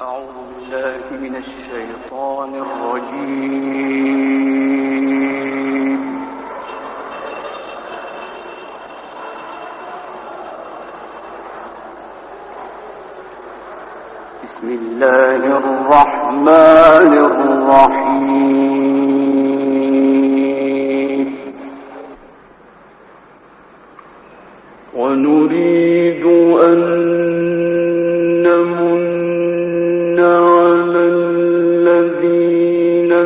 أعوذ بالله من الشيطان الرجيم. بسم الله الرحمن الرحيم. ونريد أن نمن على الذين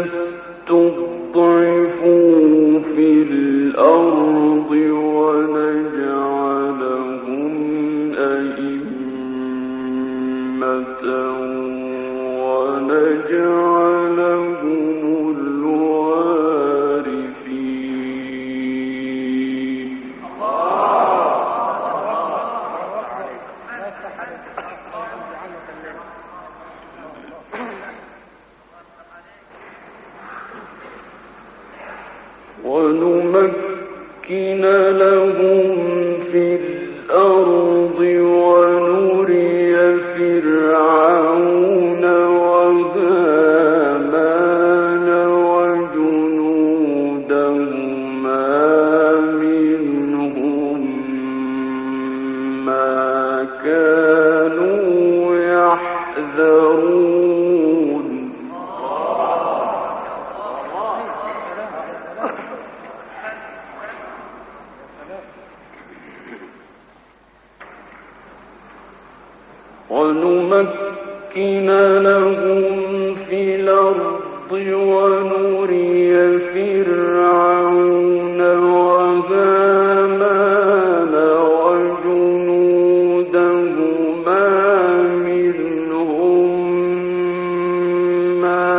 استضعفوا في الأرض ونجعلهم أئمة ونجعلهم الوارثين. ونمكن لهم في الأرض ونري فرعون وهامان وجنودهما منهم ما كانوا يحذرون. ونمكن لهم في الأرض ونري فرعون وهامان وجنودهما منهم ما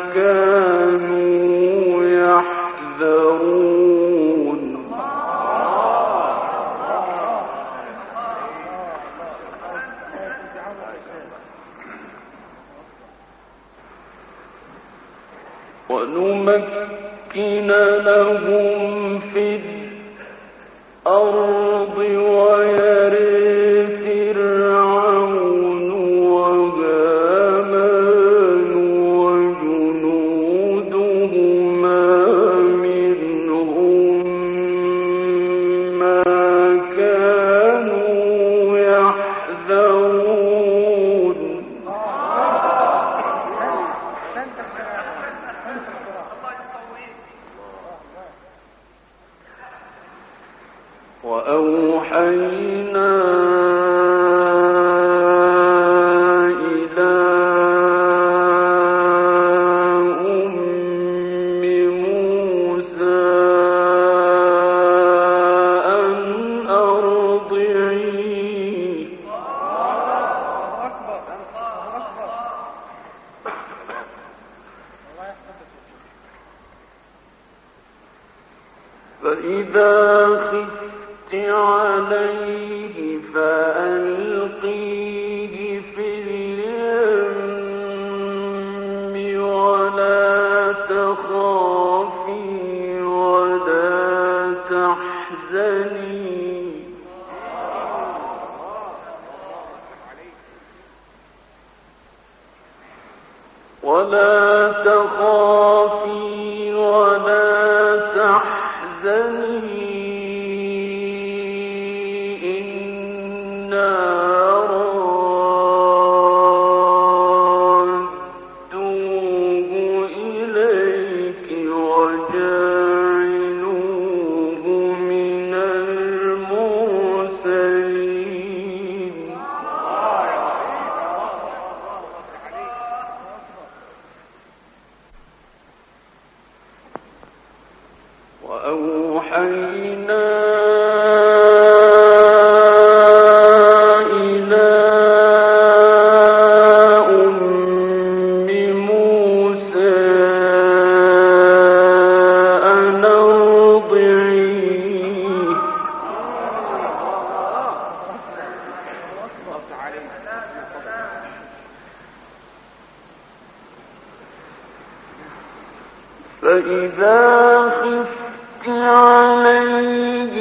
كانوا يحذرون. ونمكن لهم في الأرض ويري فرعون وهامان وجنودهما منهم ما كانوا يحذرون. وأوحينا إلى أم موسى أن أرضعيه. فإذا خفت عليه فألقيه في اليم ولا تخافي ولا تحزني إنا رادوه إليك وجاعلوه من المرسلين. وأوحينا إلى أم موسى أن أرضعيه. فإذا خفت عليه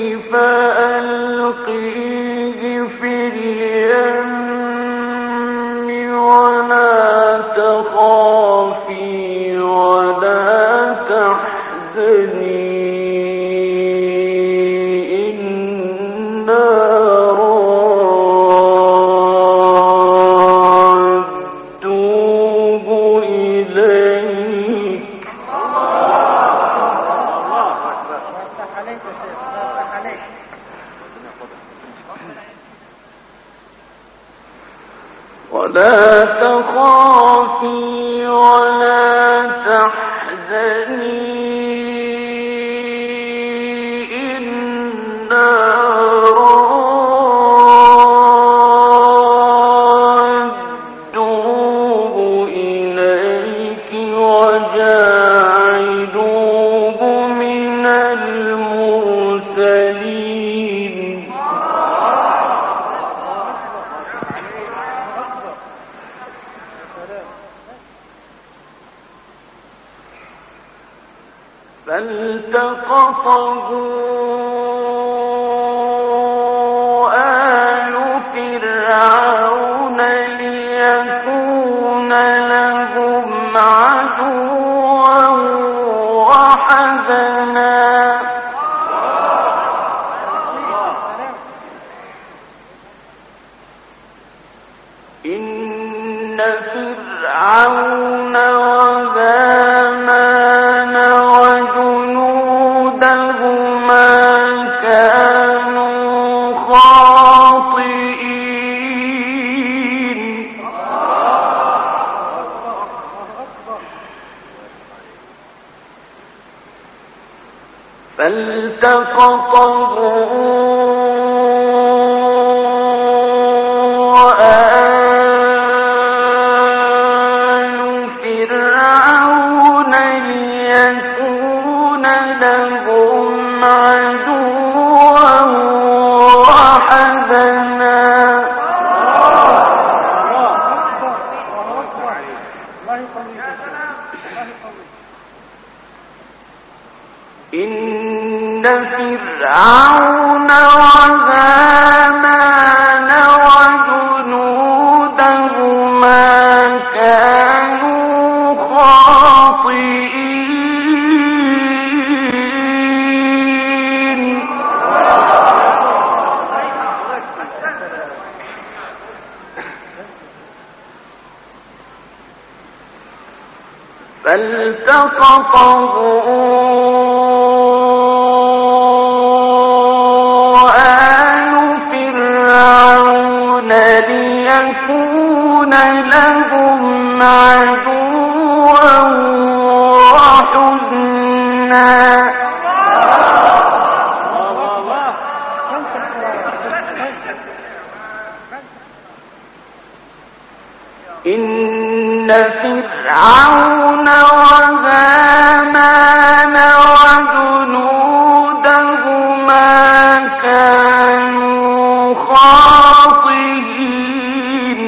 فألقيه في اليم ولا تخافي ولا تحزني إنا رادوه إليك وجاعلوه من المرسلين فالتقطه آل فرعون ليكون لهم عدوا وحزنا إن فرعون وهامان وجنودهما كانوا خاطئين فالتقطه إن فرعون وهامان وجنودهما كانوا خاطئين فالتقطه ليكون لهم عدوا وحزنا إن فرعون وهامان وجنودهما كانوا خاطئين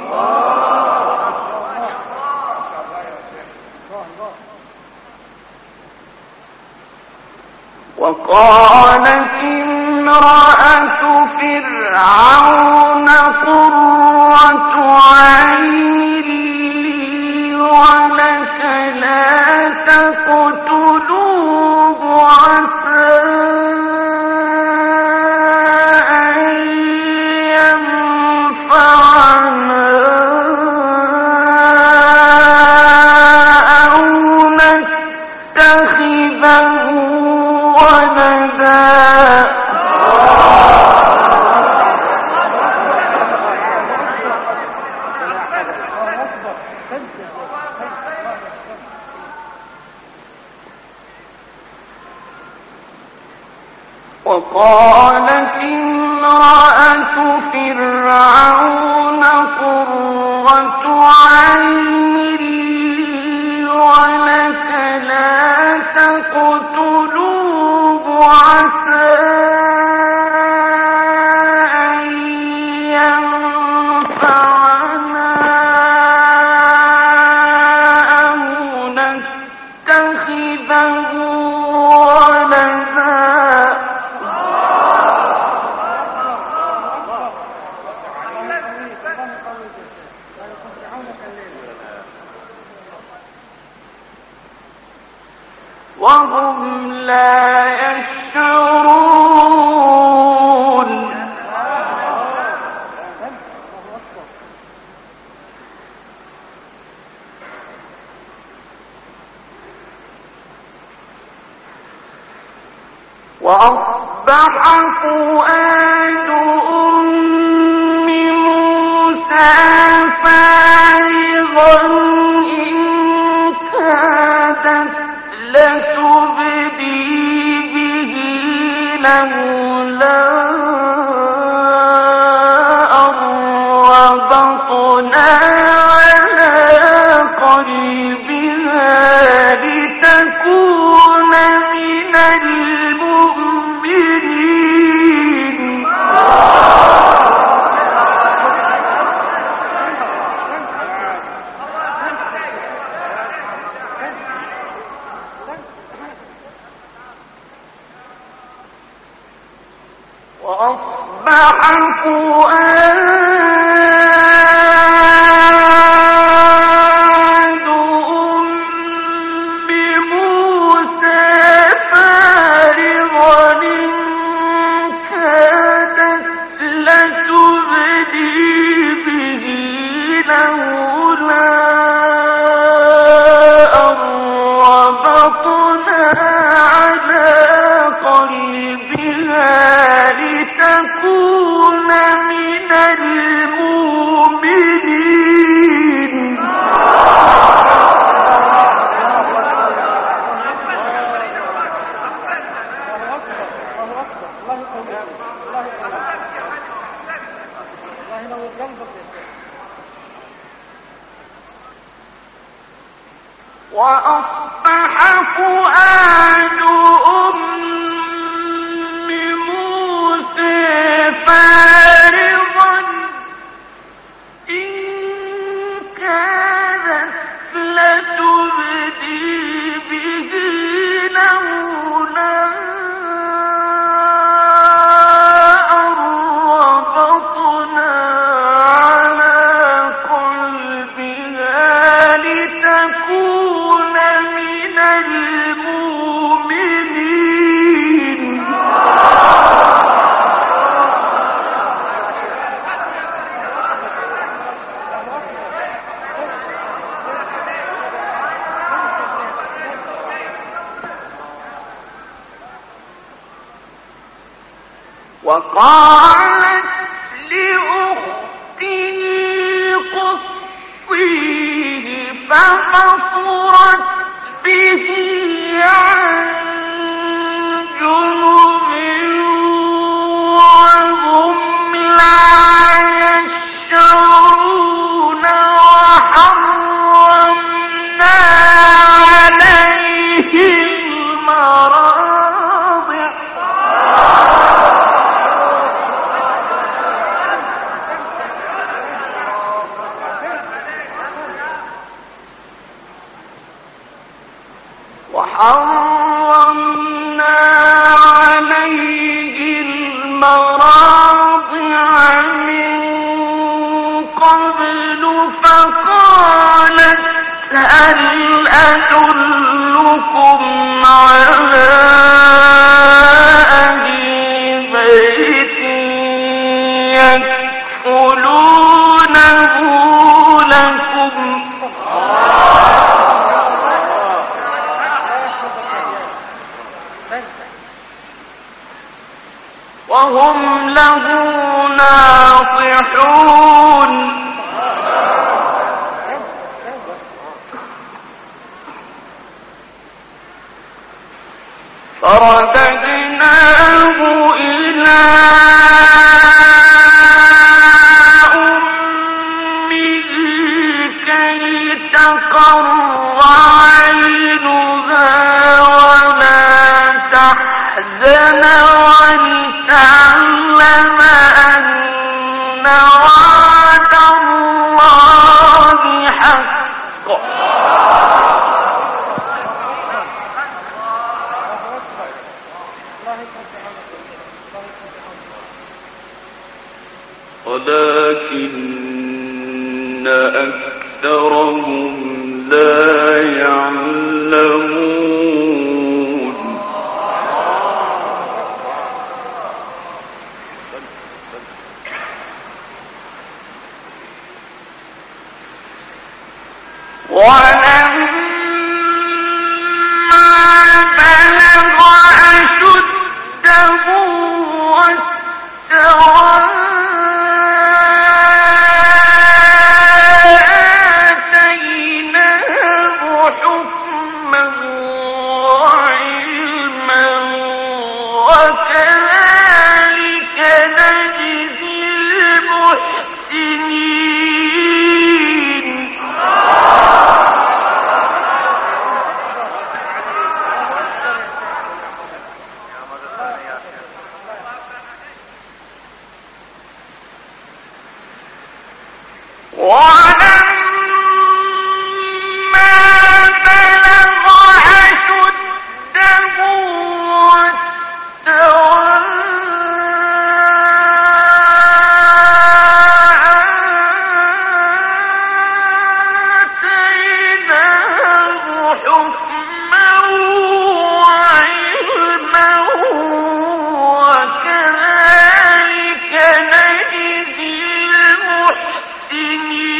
وقالت امرأة فرعون قرة عين لي ولك لا تقتلوه عسى أن ينفعنا أو نتخذه ولدا وقالت امرأة فرعون قرة عين لي ولك لا تقتلوه عسى أن ينفعنا أو نتخذه ولدا وهم لا يشعرون وأصبح فؤاد أم موسى فارغا إن كادت لتبدي به لولا أن ربطنا على قلبها لتكون من المؤمنين. وأصبح فؤاد أم موسى فارغا إن كادت لتبدي به لولا أن ربطنا على قلبها لتكون من المؤمنين. وأصبح فؤاد أم موسى فارغا إن كادت لتبدي به لولا أن ربطنا على قلبها لتكون من المؤمنين. وقالت لأخته قصيه فبصرت به عن جنب وهم لا يشعرون. وحرمنا عليه المراضع من قبل فقالت هل أدلكم على أهل بيت يكفلونه لكم وهم له ناصحون. فرددناه إلى أمه كي تقر عينها ولا تحزن ولتعلم أن وعد الله حق. ولكن أكثرهم لا يعلمون. ولما بلغ أشده واستوى حكما وعلما وكذلك نجزي المحسنين.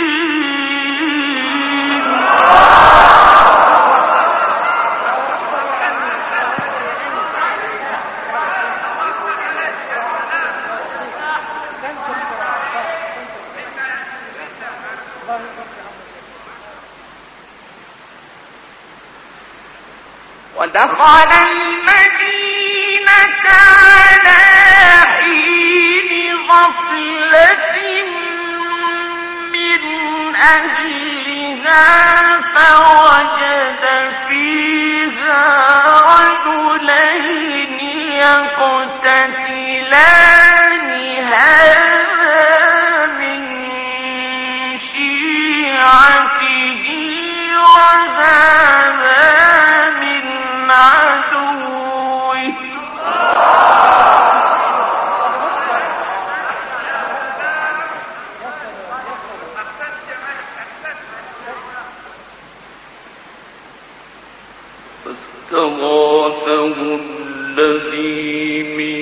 ودخل المدينة على حين غفلة من أهلها فوجد فيها رجلين يقتتلان هذا من شيعته وهذا من عدوه فاستغاثه الذي من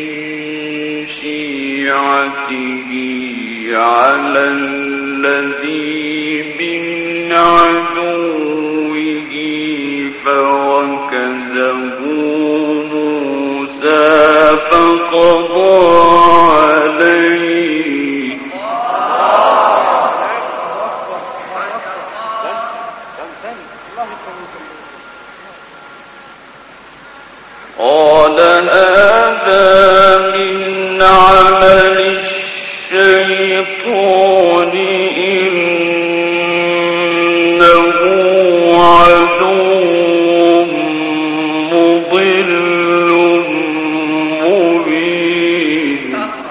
شيعته على الذي من عدوه فوكزه موسى فقضى عليه قال هذا من عمل الشيطان إنه عدو مضل مبين.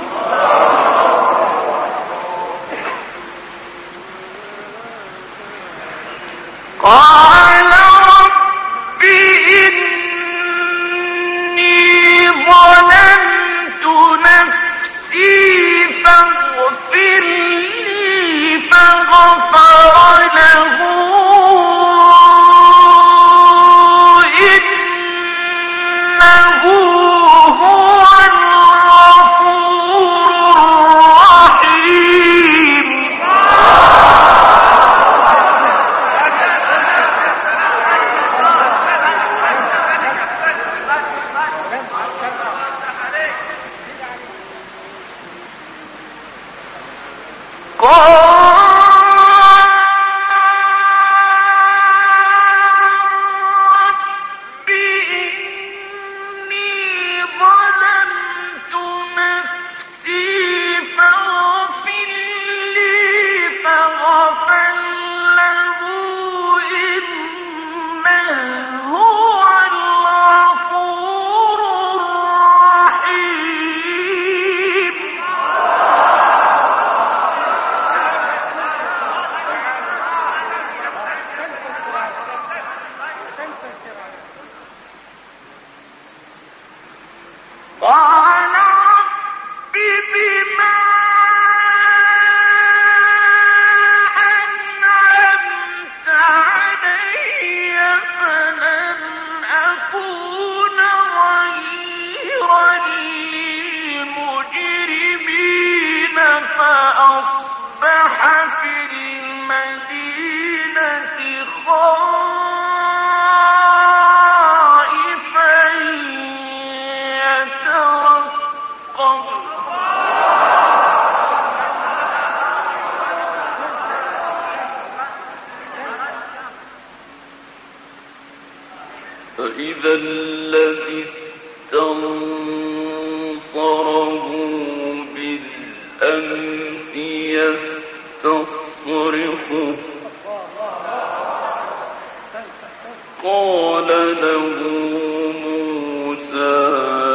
قال رب إني ظلمت نفسي فاغفر لي فغفر له إنه هو الغفور الرحيم. قال رب بما أنعمت علي فلن أكون ظهيرا للمجرمين فأصبح في المدينة خائفا يترقب فإذا الذي استنصره بالأمس يستصرخه قال له موسى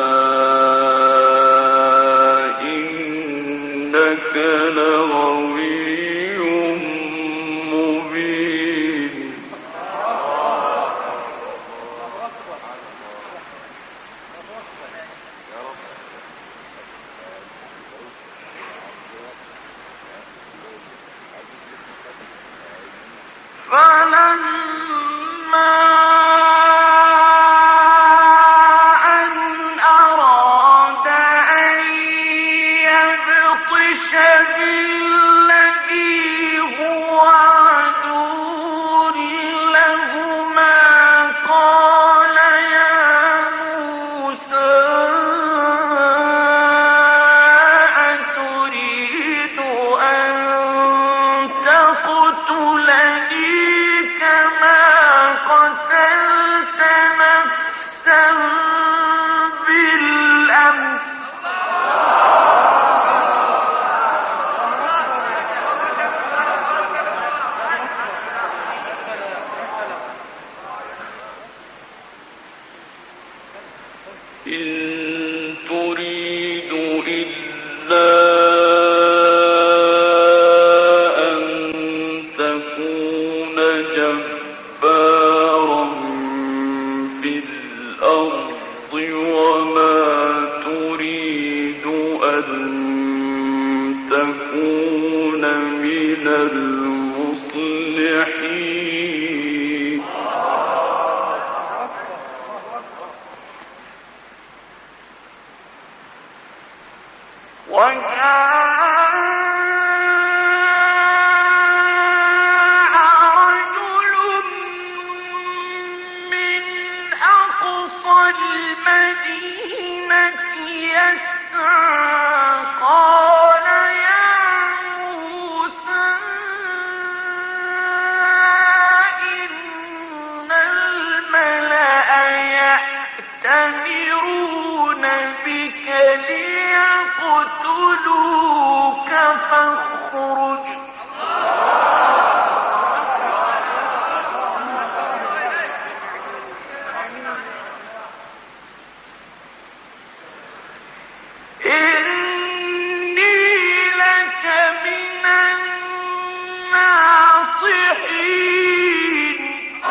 إنك لغوي مبين. فلما إن تريد إلا أن تكون جبارا في الأرض وما تريد أن تكون من المصلحين ليقتلوك فاخرج إني لك من الناصحين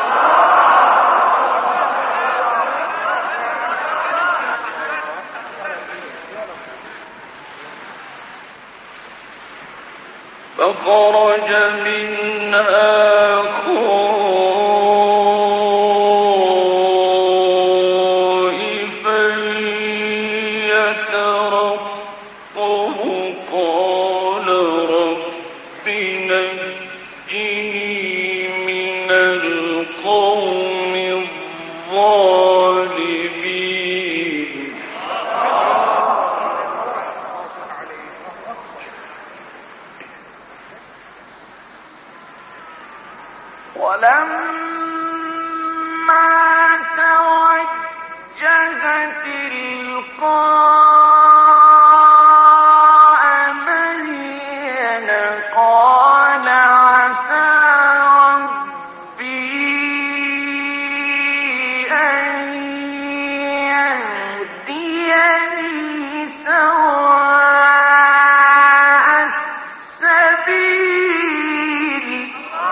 فخرج منها خائفا يترقب قال رب نجني من القوم الظالمين ولما توجه تلقاء مدين قال عسى ربي أن يهديني سواء السبيل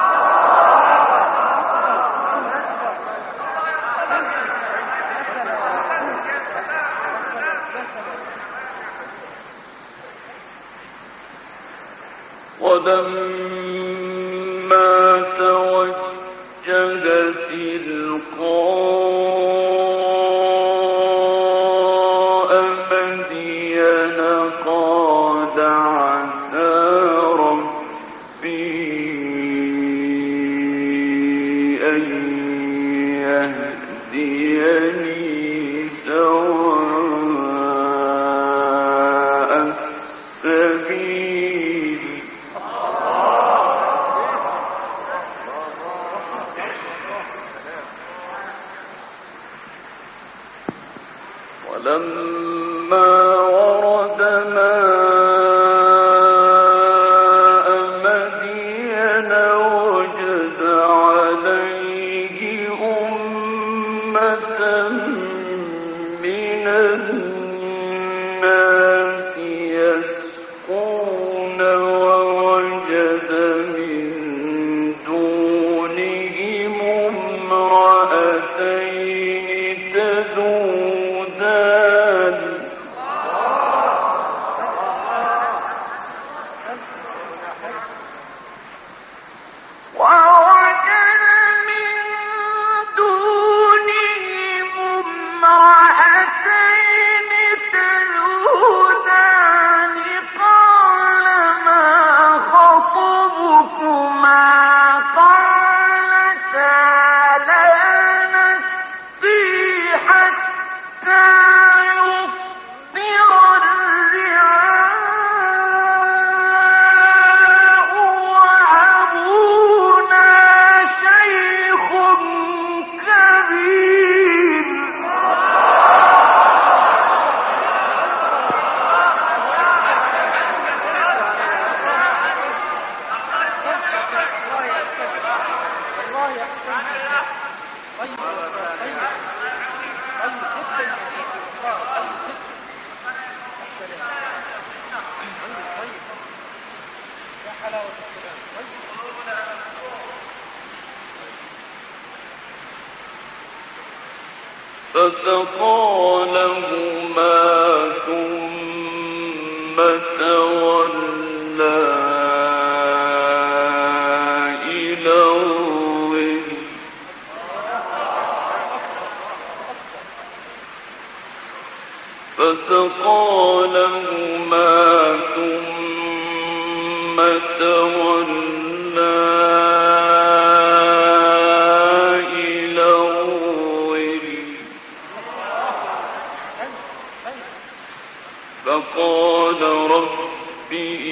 ولما توجه تلقاء مدين قال عسى ربي أن يهديني سواء السبيل ولما ورد ماء مدين وجد عليه أمة من الناس يسقون ووجد من دونهم امرأتين تذودان ووجد من دونهم امرأتين تذودان قال ما خطبكما قالتا لا نسقي حتى يصدر الرعاء وأبونا شيخ كبير فسقى لهما ثم تولى إلى الظل فسقى لهما ثم تولى إلى الظل فقال رب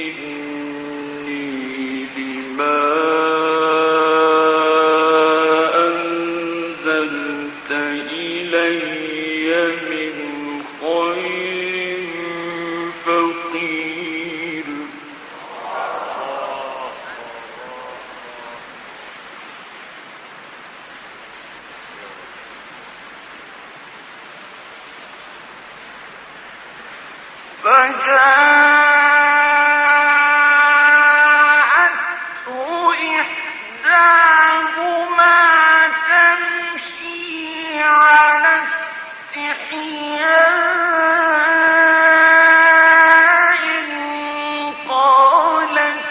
إني لما أنزلت إلي من خير فقير فجاءته إحداهما تمشي على استحياء قالت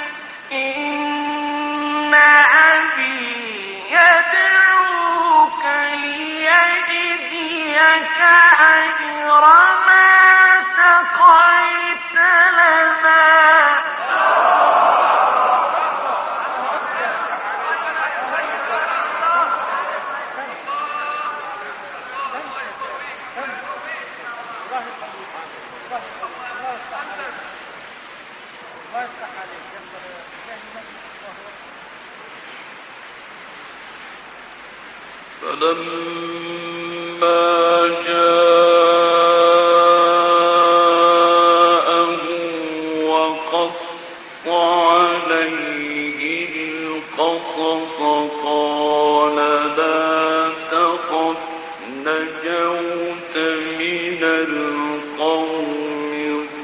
إن أبي يدعوك ليجزيك أجر ما سقيت لنا فلما جاءه وقص عليه القصص قال لا تخف نجوت من القوم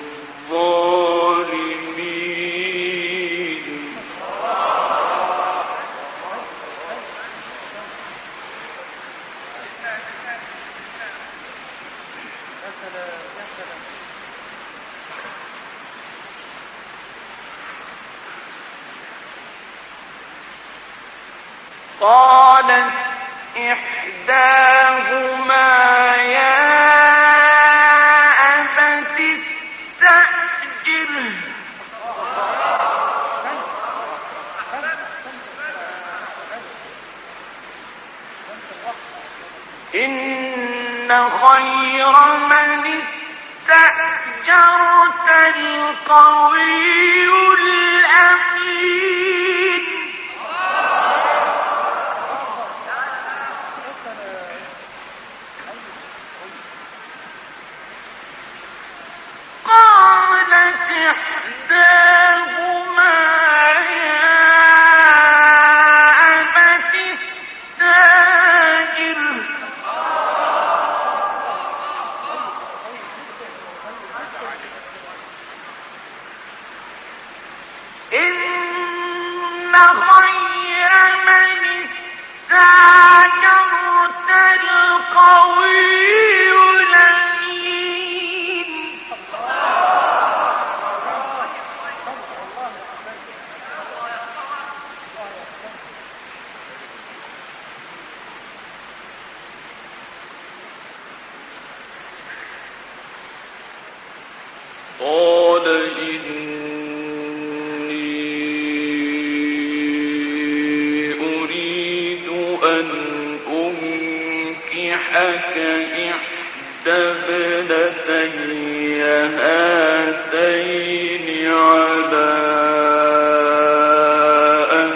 الظالمين قالت إحداهما يا أبت استأجره إن خير من استأجرت القوي الأمين قالت إحداهما يا أبت استأجره إن خير من استأجرت القوي الأمين قال إني أريد أن أنكحك إحدى ابنتي هاتين على أن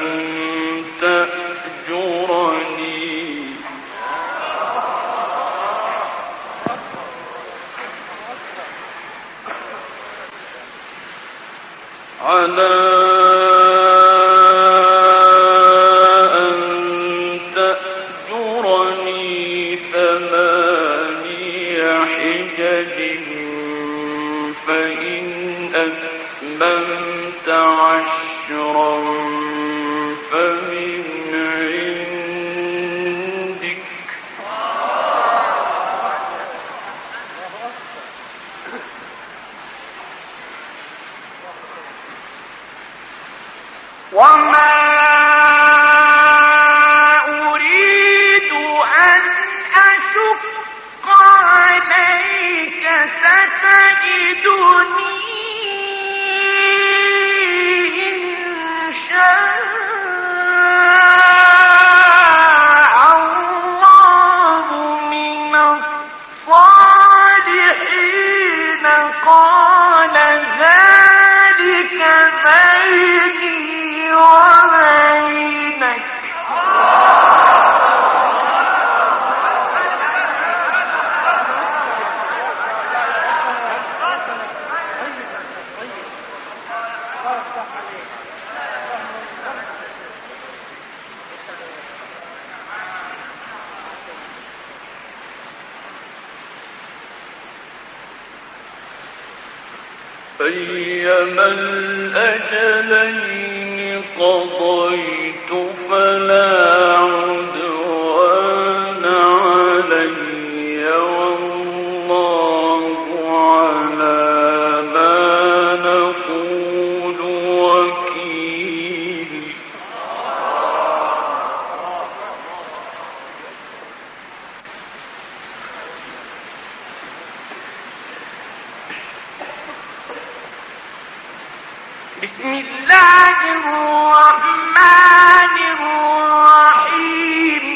تأجرني على أن تأجرني 8 حجج فإن أتممت 10 فمن عندك أيما الأجلين قضيت فلا عدوان علي والله على ما نقول وكيل. بسم الله الرحمن الرحيم.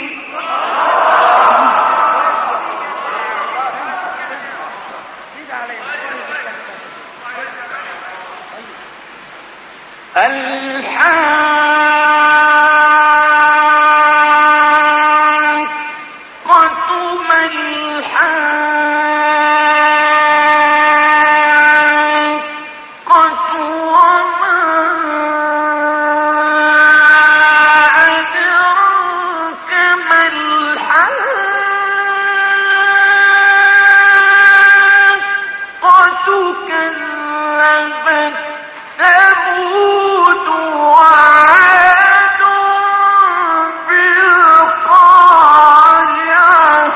الحاقة ما الحاقة وما أدراك ما الحاقة كذبت ثمود وعاد بالقارعة.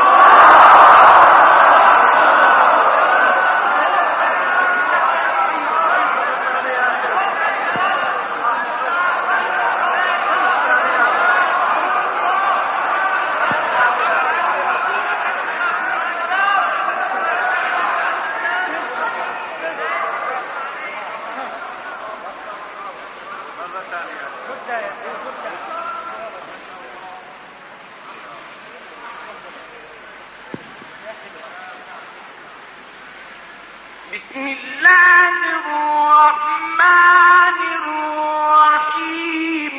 بسم الله الرحمن الرحيم.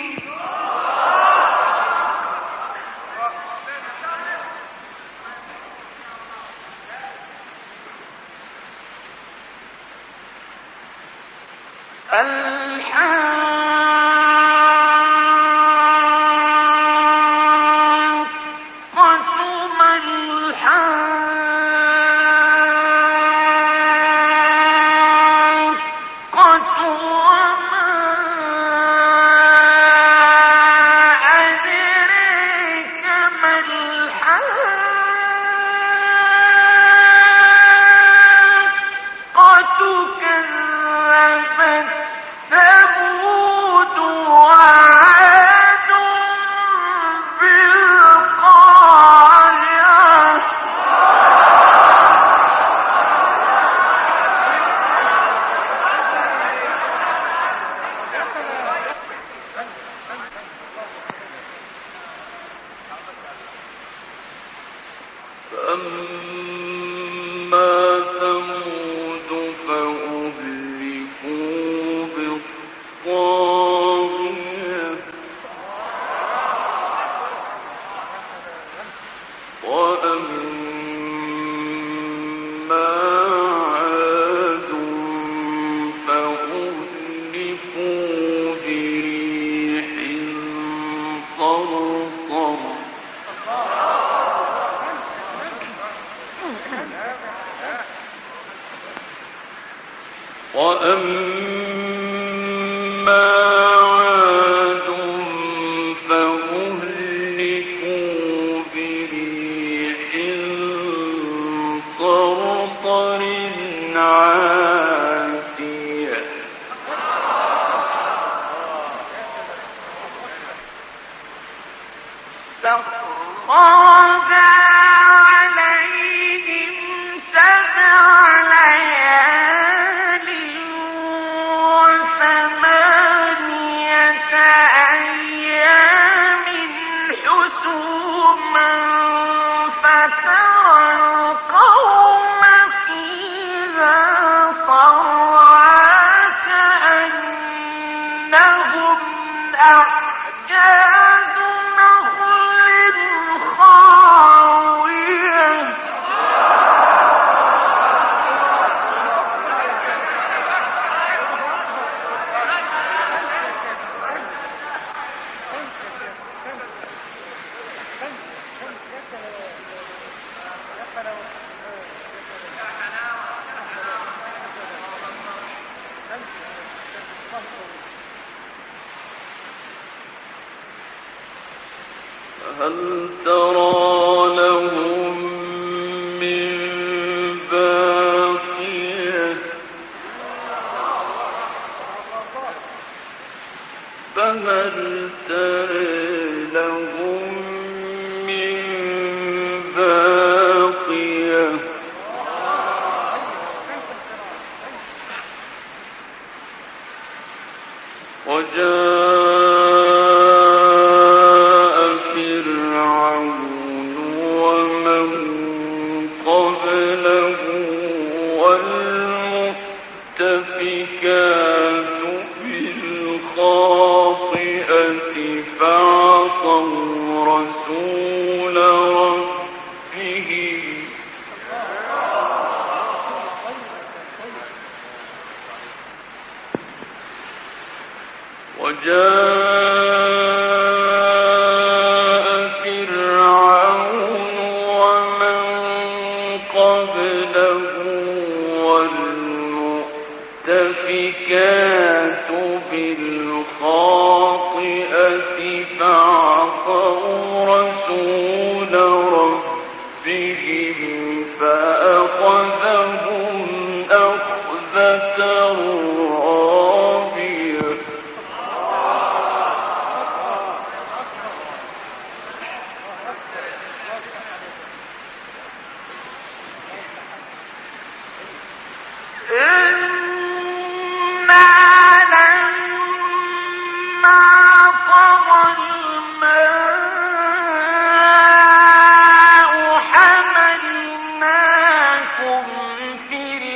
الحاقة ما الحاقة وما أدراك ما الحاقة كذبت ثمود وعاد بالقارعة. فأما ثمود فأهلكوا بالطاغية وأما عاد فأهلكوا بريح صرصر وأما عاد فأهلكوا بريح صرصر عاتية سخرها عليهم 7 ليال و8 أيام حسوما فترى القوم فيها صرعى كأنهم أعجاز نخل خاوية. فهل ترى لهم من باقية فهل ترى لهم من باقية وجاء فرعون ومن قبله والمؤتفكات بالخاطئة فعصوا رسول ربهم وجاء فرعون ومن قبله والمؤتفكات بالخاطئة فعصوا رسول ربهم فأخذهم أخذة رابية إنا لما طغى الماء حملناكم في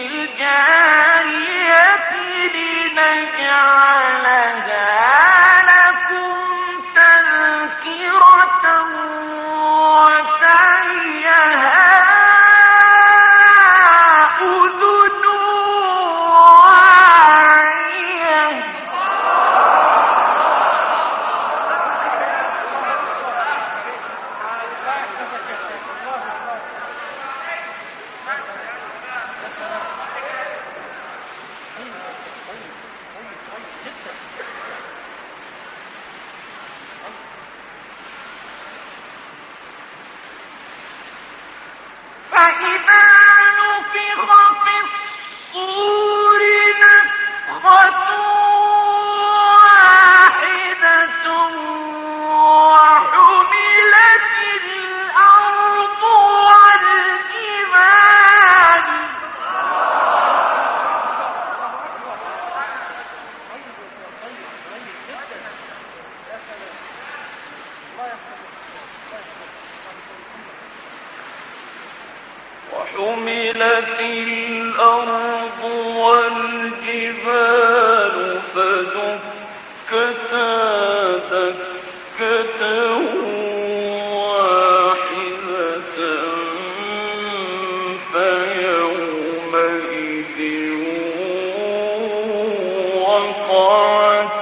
الجارية لنجعلها لكم تذكرة وتعيها أذن واعية فإذا نفخ في الصور نفخة واحدة وحملت الأرض والجبال وحملت الأرض والجبال فدكتا دكة واحدة فيومئذ وقعت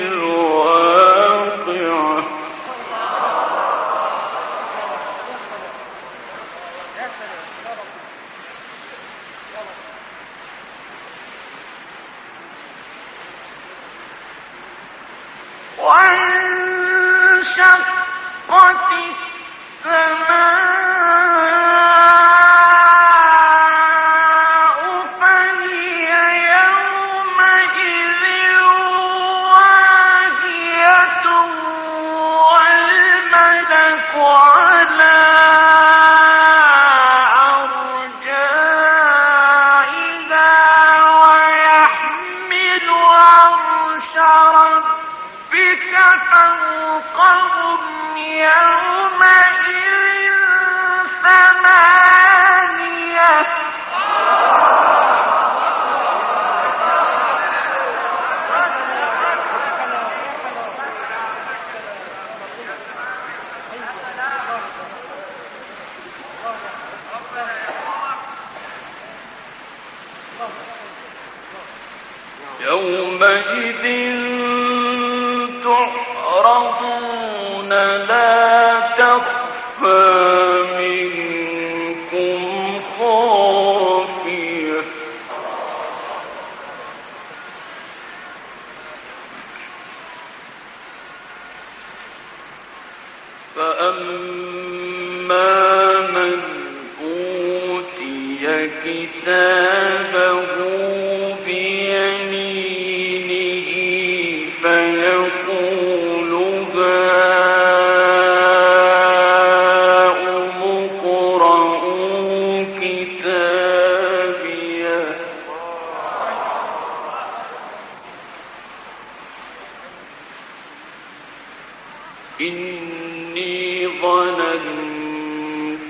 الواقعة وانشقت السماء فهي يومئذ واهية والملك على أرجائها ويحمل عرش ربك فوقهم يومئذ ثمانية يومئذ تعرضون لا تخفى منكم خافية فأما من أوتي كتابه بيمينه فيقول هاؤم اقرءوا كتابيه إني ظننت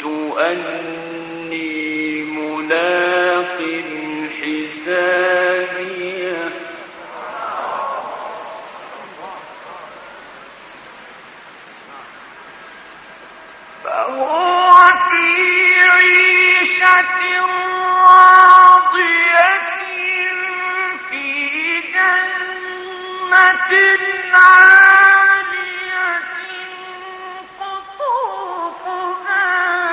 أني ملاق حسابيه فهو في عيشة راضية في جنة عالية قطوفها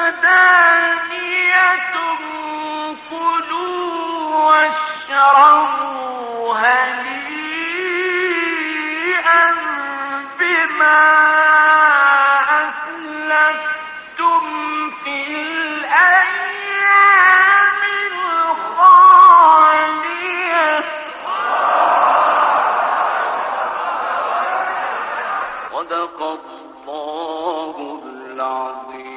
دانية كلوا واشربوا هنيئا بما أسلفتم في الأيام الخالية صدق الله العظيم.